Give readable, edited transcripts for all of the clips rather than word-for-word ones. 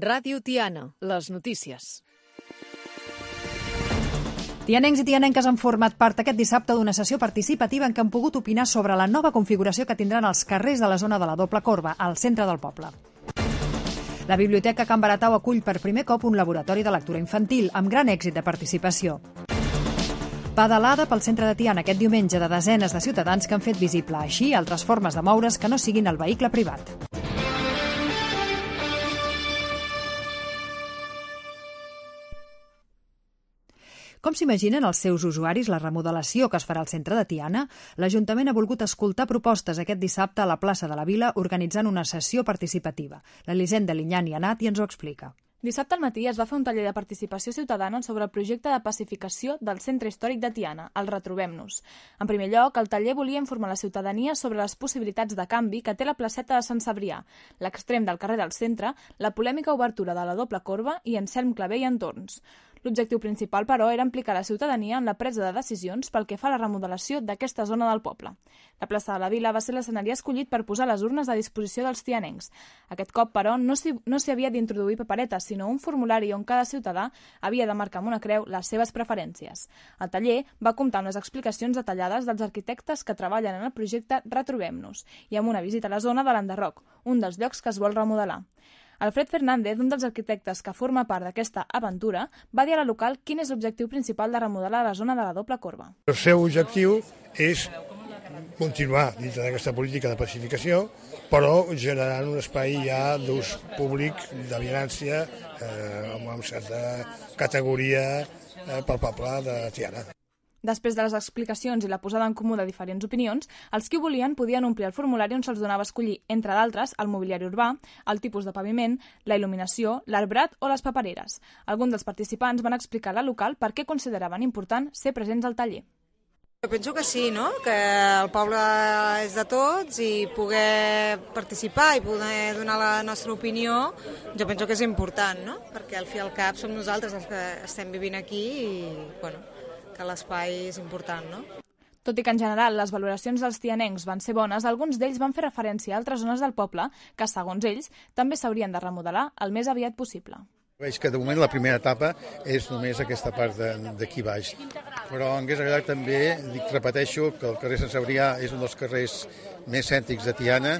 Ràdio Tiana, les notícies. Tianencs i tianenques han format part aquest dissabte d'una sessió participativa en què han pogut opinar sobre la nova configuració que tindran els carrers de la zona de la Doble Corba, al centre del poble. La Biblioteca Can Baratau acull per primer cop un laboratori de lectura infantil, amb gran èxit de participació. Pedalada pel centre de Tiana aquest diumenge de desenes de ciutadans que han fet visible així altres formes de moure's que no siguin el vehicle privat. Com s'imaginen els seus usuaris la remodelació que es farà al centre de Tiana? L'Ajuntament ha volgut escoltar propostes aquest dissabte a la plaça de la Vila organitzant una sessió participativa. L'Elisenda Linyan hi ha anat i ens ho explica. Dissabte al matí es va fer un taller de participació ciutadana sobre el projecte de pacificació del centre històric de Tiana, el Retrobem-nos. En primer lloc, el taller volia informar la ciutadania sobre les possibilitats de canvi que té la placeta de Sant Cebrià, l'extrem del carrer del centre, la polèmica obertura de la Doble Corba i Anselm Clavé i entorns. L'objectiu principal, però, era implicar la ciutadania en la presa de decisions pel que fa a la remodelació d'aquesta zona del poble. La plaça de la Vila va ser l'escenari escollit per posar les urnes a disposició dels tianencs. Aquest cop, però, no s'hi havia d'introduir paperetes, sinó un formulari on cada ciutadà havia de marcar amb una creu les seves preferències. El taller va comptar amb les explicacions detallades dels arquitectes que treballen en el projecte Retrobem-nos i amb una visita a la zona de l'Enderroc, un dels llocs que es vol remodelar. Alfred Fernández, un dels arquitectes que forma part d'aquesta aventura, va dir a la local quin és l'objectiu principal de remodelar la zona de la Doble Corba. El seu objectiu és continuar dintre d'aquesta política de pacificació, però generant un espai ja d'ús públic, de vianància, amb una certa categoria pel poble de Tiana. Després de les explicacions i la posada en comú de diferents opinions, els qui ho volien podien omplir el formulari on se'ls donava a escollir, entre d'altres, el mobiliari urbà, el tipus de paviment, la il·luminació, l'arbrat o les papereres. Alguns dels participants van explicar a la local per què consideraven important ser presents al taller. Jo penso que sí, no? Que el poble és de tots i poder participar i poder donar la nostra opinió, jo penso que és important, no? Perquè al fi i al cap som nosaltres els que estem vivint aquí i, bueno, que l'espai és important, no? Tot i que en general les valoracions dels tianencs van ser bones, alguns d'ells van fer referència a altres zones del poble que, segons ells, també s'haurien de remodelar el més aviat possible. Veig que de moment la primera etapa és només aquesta part d'aquí baix, però em hauria agradat també, repeteixo, que el carrer Sant Cebrià és un dels carrers més cèntrics de Tiana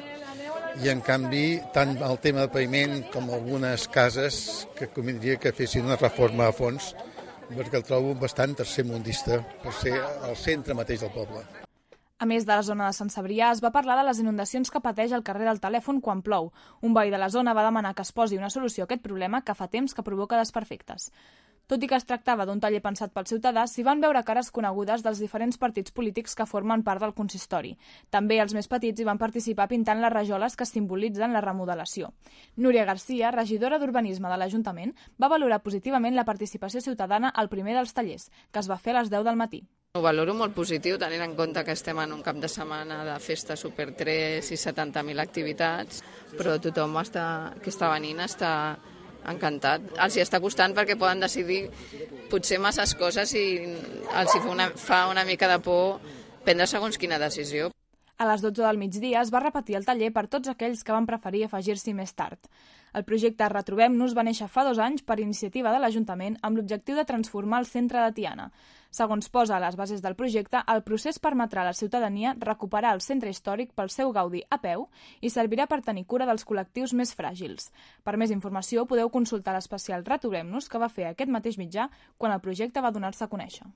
i en canvi tant el tema del paviment com algunes cases que convindria que fessin una reforma a fons perquè el trobo bastant tercermundista per ser al centre mateix del poble. A més de la zona de Sant Cebrià, es va parlar de les inundacions que pateix el carrer del Telèfon quan plou. Un veí de la zona va demanar que es posi una solució a aquest problema que fa temps que provoca desperfectes. Tot i que es tractava d'un taller pensat pel ciutadà, s'hi van veure cares conegudes dels diferents partits polítics que formen part del consistori. També els més petits hi van participar pintant les rajoles que simbolitzen la remodelació. Núria Garcia, regidora d'Urbanisme de l'Ajuntament, va valorar positivament la participació ciutadana al primer dels tallers, que es va fer a les 10 del matí. Ho valoro molt positiu, tenint en compte que estem en un cap de setmana de festa Super 3 i 70.000 activitats, però tothom que està venint està encantat. Els hi està costant perquè poden decidir potser masses coses i els fa una mica de por prendre segons quina decisió. A les 12 del migdia es va repetir el taller per tots aquells que van preferir afegir-s'hi més tard. El projecte Retrobem-nos va néixer fa 2 anys per iniciativa de l'Ajuntament amb l'objectiu de transformar el centre de Tiana. Segons posa a les bases del projecte, el procés permetrà a la ciutadania recuperar el centre històric pel seu gaudi a peu i servirà per tenir cura dels col·lectius més fràgils. Per més informació podeu consultar l'especial Retrobem-nos que va fer aquest mateix mitjà quan el projecte va donar-se a conèixer.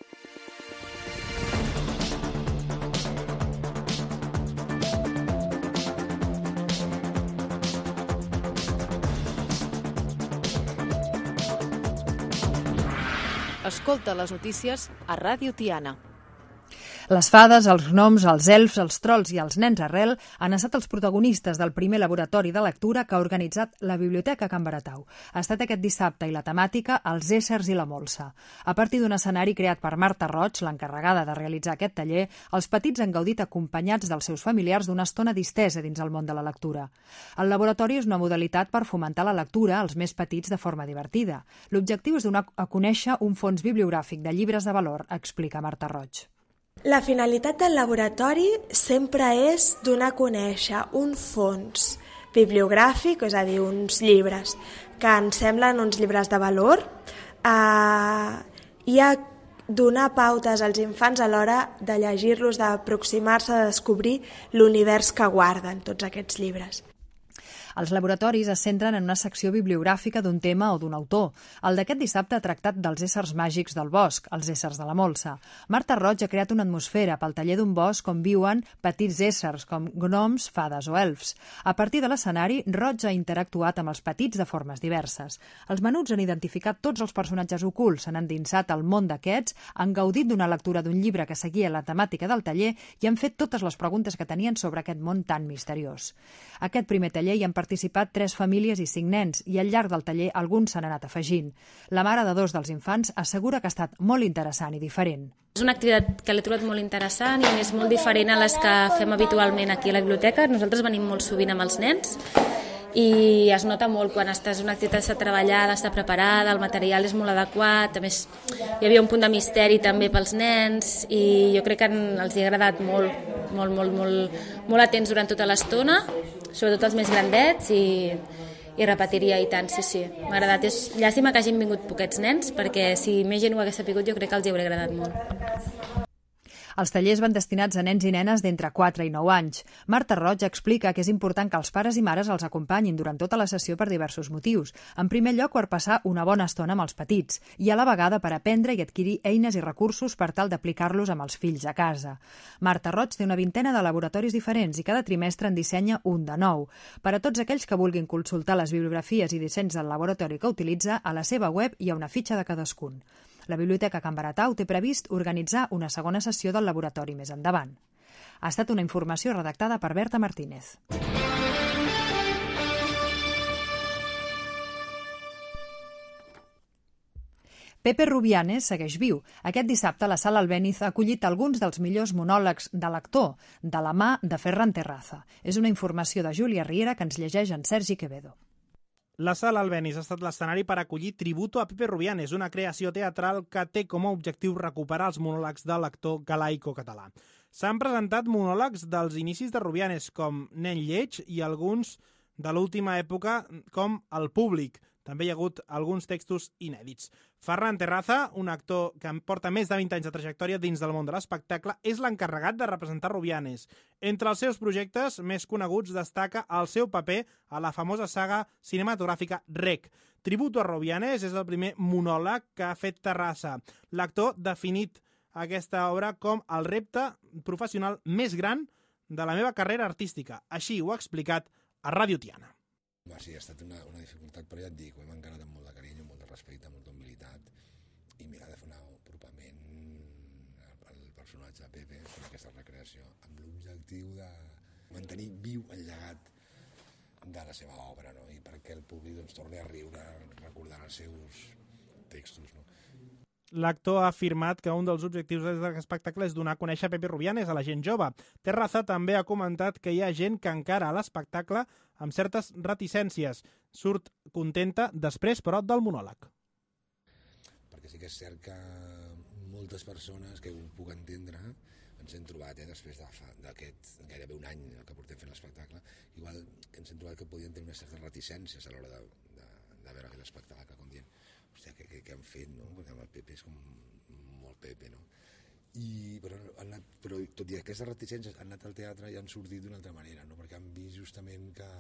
Escolta les notícies a Ràdio Tiana. Les fades, els gnoms, els elfs, els trols i els nens arrel han estat els protagonistes del primer laboratori de lectura que ha organitzat la Biblioteca Can Baratau. Ha estat aquest dissabte i la temàtica Els éssers i la molsa. A partir d'un escenari creat per Marta Roig, l'encarregada de realitzar aquest taller, els petits han gaudit acompanyats dels seus familiars d'una estona distesa dins el món de la lectura. El laboratori és una modalitat per fomentar la lectura als més petits de forma divertida. L'objectiu és donar a conèixer un fons bibliogràfic de llibres de valor, explica Marta Roig. La finalitat del laboratori sempre és donar a conèixer un fons bibliogràfic, és a dir, uns llibres que ens semblen uns llibres de valor, i a donar pautes als infants a l'hora de llegir-los, d'aproximar-se, de descobrir l'univers que guarden tots aquests llibres. Els laboratoris es centren en una secció bibliogràfica d'un tema o d'un autor. El d'aquest dissabte ha tractat dels éssers màgics del bosc, els éssers de la molsa. Marta Roig ha creat una atmosfera pel taller d'un bosc on viuen petits éssers com gnoms, fades o elfs. A partir de l'escenari, Roig ha interactuat amb els petits de formes diverses. Els menuts han identificat tots els personatges ocults, s'han endinsat al món d'aquests, han gaudit d'una lectura d'un llibre que seguia la temàtica del taller i han fet totes les preguntes que tenien sobre aquest món tan misteriós. Aquest primer taller hi han participat 3 famílies i 5 nens i al llarg del taller alguns s'han anat afegint. La mare de 2 dels infants assegura que ha estat molt interessant i diferent. És una activitat que l'he trobat molt interessant i és molt diferent a les que fem habitualment aquí a la biblioteca. Nosaltres venim molt sovint amb els nens i es nota molt quan estàs en una activitat està treballada, està preparada, el material és molt adequat, a més hi havia un punt de misteri també pels nens i jo crec que els hi ha agradat molt atents durant tota l'estona, sobretot els més grandets i repetiria i tant, sí, m'ha agradat. És llàstima que hagin vingut poquets nens perquè si més gent ho hagués sapigut jo crec que els hi hauria agradat molt. Els tallers van destinats a nens i nenes d'entre 4 i 9 anys. Marta Roig explica que és important que els pares i mares els acompanyin durant tota la sessió per diversos motius. En primer lloc, per passar una bona estona amb els petits i a la vegada per aprendre i adquirir eines i recursos per tal d'aplicar-los amb els fills a casa. Marta Roig té una vintena de laboratoris diferents i cada trimestre en dissenya un de nou. Per a tots aquells que vulguin consultar les bibliografies i dissenys del laboratori que utilitza, a la seva web hi ha una fitxa de cadascun. La Biblioteca Can Baratau té previst organitzar una segona sessió del laboratori més endavant. Ha estat una informació redactada per Berta Martínez. Pepe Rubianes segueix viu. Aquest dissabte la Sala Albéniz ha acollit alguns dels millors monòlegs de l'actor, de la mà de Ferran Terraza. És una informació de Júlia Riera que ens llegeix en Sergi Quevedo. La Sala Albéniz ha estat l'escenari per acollir Tributo a Pepe Rubianes, una creació teatral que té com a objectiu recuperar els monòlegs de l'actor galaico-català. S'han presentat monòlegs dels inicis de Rubianes, com Nen lleig, i alguns de l'última època, com El públic. També hi ha hagut alguns textos inèdits. Ferran Terraza, un actor que porta més de 20 anys de trajectòria dins del món de l'espectacle, és l'encarregat de representar Rubianes. Entre els seus projectes més coneguts destaca el seu paper a la famosa saga cinematogràfica Rec. Tributo a Rubianes és el primer monòleg que ha fet Terraza. L'actor definit aquesta obra com el repte professional més gran de la meva carrera artística. Així ho ha explicat a Ràdio Tiana. Sí, ha estat una dificultat, però ja et dic, ho hem encarat amb molt de carinyo, molt de respecte, molta humilitat, i mirar de fer un apropament al personatge de Pepe per aquesta recreació, amb l'objectiu de mantenir viu el llegat de la seva obra, no? I perquè el públic torni a riure recordant els seus textos, no? L'actor ha afirmat que un dels objectius d'aquest espectacle és donar a conèixer Pepe Rubianes a la gent jove. Terraza també ha comentat que hi ha gent que encara a l'espectacle amb certes reticències. Surt contenta després, però, del monòleg. Perquè sí que és cert que moltes persones, que ho puc entendre, ens hem trobat, després d'aquest gairebé un any que portem fent l'espectacle, igual que ens hem trobat que podien tenir unes certes reticències a l'hora de veure aquest espectacle, com dient, hòstia, què han fet, no? Perquè amb el Pepe és com molt Pepe, no? Però tot i aquestes reticències han anat al teatre i han sortit d'una altra manera, no? Perquè han vist justament que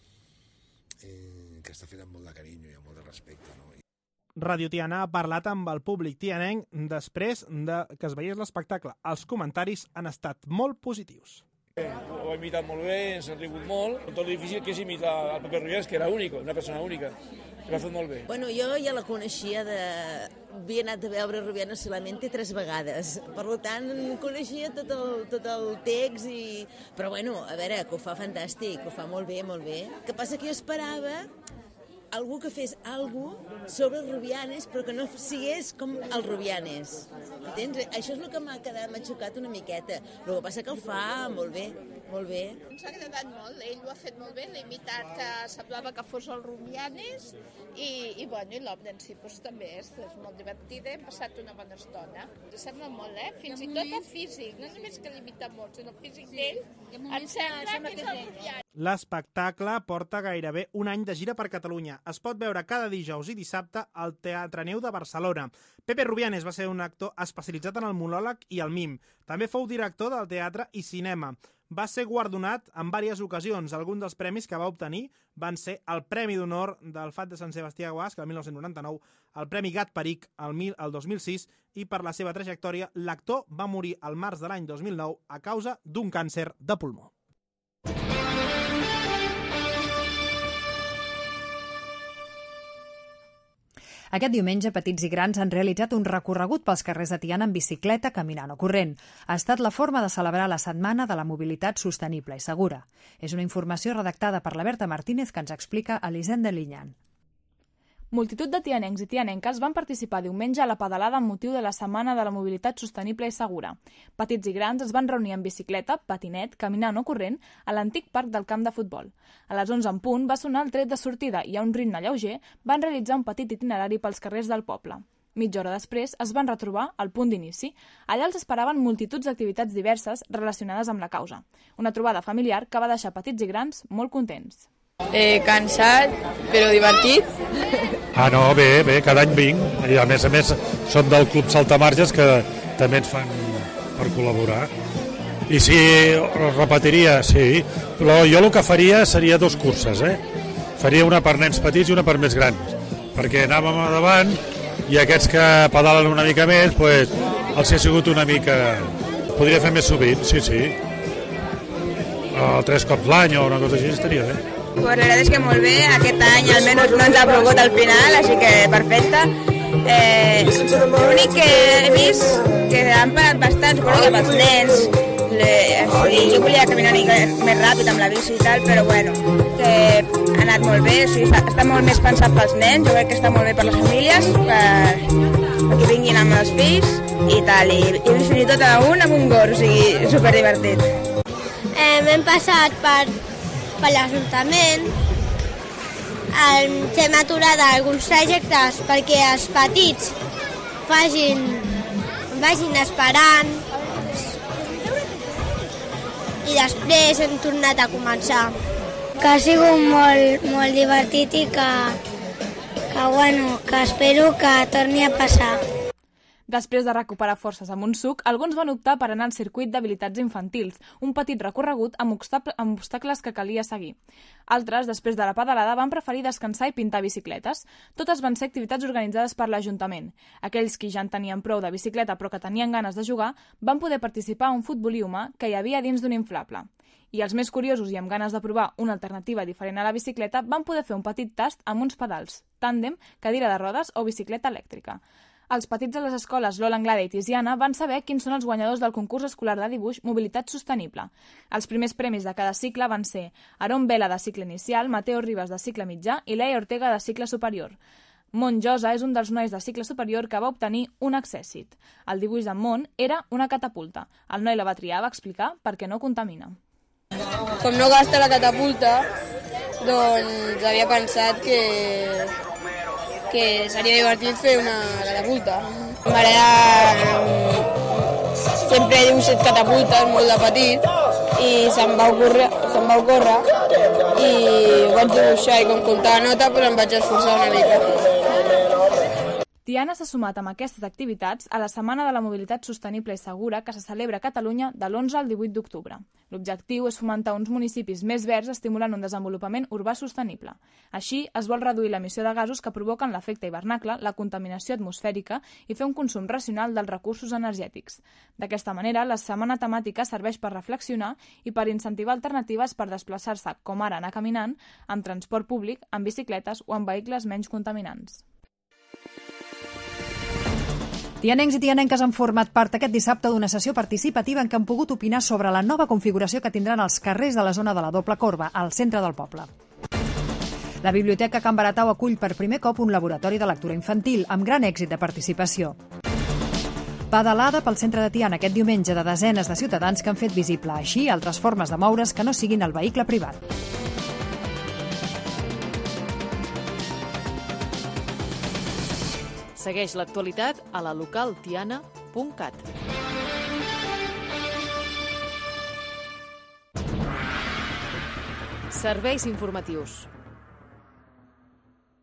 està fet amb molt de carinyo i amb molt de respecte, no? Ràdio Tiana ha parlat amb el públic tianenc després que es veiés l'espectacle. Els comentaris han estat molt positius. Ho ha imitat molt bé, ens ha rigut molt. Tot el difícil que és imitar el Pepe Rubianes, que era únic, una persona única. Ho ha fet molt bé. Bueno, jo ja la coneixia havia anat a veure Rubianes solament 3 vegades. Per tant, coneixia tot el text, però bueno, a veure, que ho fa fantàstic, ho fa molt bé, molt bé. El que passa que jo esperava algú que fes alguna cosa sobre Rubianes, però que no sigués com el Rubianes. Entens? Això és el que m'ha xocat una miqueta. El que passa que ho fa molt bé. molt bé. Ens ha agradat molt, ell ho ha fet molt bé, l'ha imitat, que semblava que fos el Rumianes, i l'obra en si també és molt divertida, hem passat una bona estona. Ens sembla molt, fins i tot el físic, no només que l'imita molt, sinó el físic d'ell, em sembla que és el Rumianes. L'espectacle porta gairebé un any de gira per Catalunya. Es pot veure cada dijous i dissabte al Teatre Neu de Barcelona. Pepe Rubianes va ser un actor especialitzat en el monòleg i el mim. També fou director del teatre i cinema. Va ser guardonat en diverses ocasions. Alguns dels premis que va obtenir van ser el Premi d'Honor del FAT de Sant Sebastià Guasc el 1999, el Premi Gat Peric el 2006 i per la seva trajectòria l'actor va morir al març de l'any 2009 a causa d'un càncer de pulmó. Aquest diumenge, petits i grans han realitzat un recorregut pels carrers de Tiana en bicicleta, caminant o corrent. Ha estat la forma de celebrar la Setmana de la Mobilitat Sostenible i Segura. És una informació redactada per la Berta Martínez que ens explica Elisenda Linyan. Multitud de tianencs i tianenques van participar diumenge a la pedalada amb motiu de la Setmana de la Mobilitat Sostenible i Segura. Petits i grans es van reunir en bicicleta, patinet, caminant o corrent a l'antic parc del camp de futbol. A les 11 en punt va sonar el tret de sortida i a un ritme lleuger van realitzar un petit itinerari pels carrers del poble. Mitja hora després es van retrobar al punt d'inici. Allà els esperaven multituds d'activitats diverses relacionades amb la causa. Una trobada familiar que va deixar petits i grans molt contents. Cansat, però divertit. No, bé, cada any vinc. I a més som del Club Saltamarges, que també ens fan per col·laborar. I sí, repetiria, sí. Però jo el que faria seria 2 curses, Faria una per nens petits i una per més grans. Perquè anàvem a davant i aquests que pedalen una mica més, els ha sigut una mica... Podria fer més sovint, sí. 3 cops l'any o una cosa així estaria bé. Pues la verdad es que molt bé, aquest any almenys no ens ha plogut al final, així que perfecte. L'únic que he vist que han parat bastant, suposo que pels nens, jo volia caminar una mica més ràpid amb la bici i tal, però bueno, que ha anat molt bé, està molt més pensat pels nens, jo crec que està molt bé per les famílies, perquè vinguin amb els fills i tal, i he vist fins i tot amb un gos, o sigui, superdivertit. Hem passat per l'Ajuntament, hem aturat alguns trajectes perquè els petits vagin esperant i després hem tornat a començar. Que ha sigut molt divertit i que espero que torni a passar. Després de recuperar forces amb un suc, alguns van optar per anar al circuit d'habilitats infantils, un petit recorregut amb obstacles que calia seguir. Altres, després de la pedalada, van preferir descansar i pintar bicicletes. Totes van ser activitats organitzades per l'Ajuntament. Aquells que ja en tenien prou de bicicleta però que tenien ganes de jugar van poder participar a un futbolí humà que hi havia dins d'un inflable. I els més curiosos i amb ganes de provar una alternativa diferent a la bicicleta van poder fer un petit tast amb uns pedals, tàndem, cadira de rodes o bicicleta elèctrica. Els petits de les escoles Lola Anglada i Tiziana van saber quins són els guanyadors del concurs escolar de dibuix Mobilitat Sostenible. Els primers premis de cada cicle van ser Aron Vela de cicle inicial, Mateo Ribas de cicle mitjà i Leia Ortega de cicle superior. Mont Josa és un dels nois de cicle superior que va obtenir un accèssit. El dibuix d'en Mont era una catapulta. El noi la va triar, va explicar, perquè no contamina. Com no gasta la catapulta, doncs havia pensat que seria divertit fer una catapulta. M'agrada... Sempre he dibuixat catapultes molt de petit i se'm va ocórrer i ho vaig dibuixar i com comptava nota em vaig esforçar una mica. Tiana s'ha sumat amb aquestes activitats a la Setmana de la Mobilitat Sostenible i Segura que se celebra a Catalunya de l'11 al 18 d'octubre. L'objectiu és fomentar uns municipis més verds estimulant un desenvolupament urbà sostenible. Així, es vol reduir l'emissió de gasos que provoquen l'efecte hivernacle, la contaminació atmosfèrica i fer un consum racional dels recursos energètics. D'aquesta manera, la setmana temàtica serveix per reflexionar i per incentivar alternatives per desplaçar-se, com ara anar caminant, en transport públic, en bicicletes o en vehicles menys contaminants. Tianencs i tianenques han format part aquest dissabte d'una sessió participativa en què han pogut opinar sobre la nova configuració que tindran els carrers de la zona de la Doble Corba, al centre del poble. La Biblioteca Can Baratau acull per primer cop un laboratori de lectura infantil, amb gran èxit de participació. Pedalada pel centre de Tiana aquest diumenge de desenes de ciutadans que han fet visible així altres formes de moure's que no siguin el vehicle privat. Segueix l'actualitat a la localtiana.cat. Serveis informatius.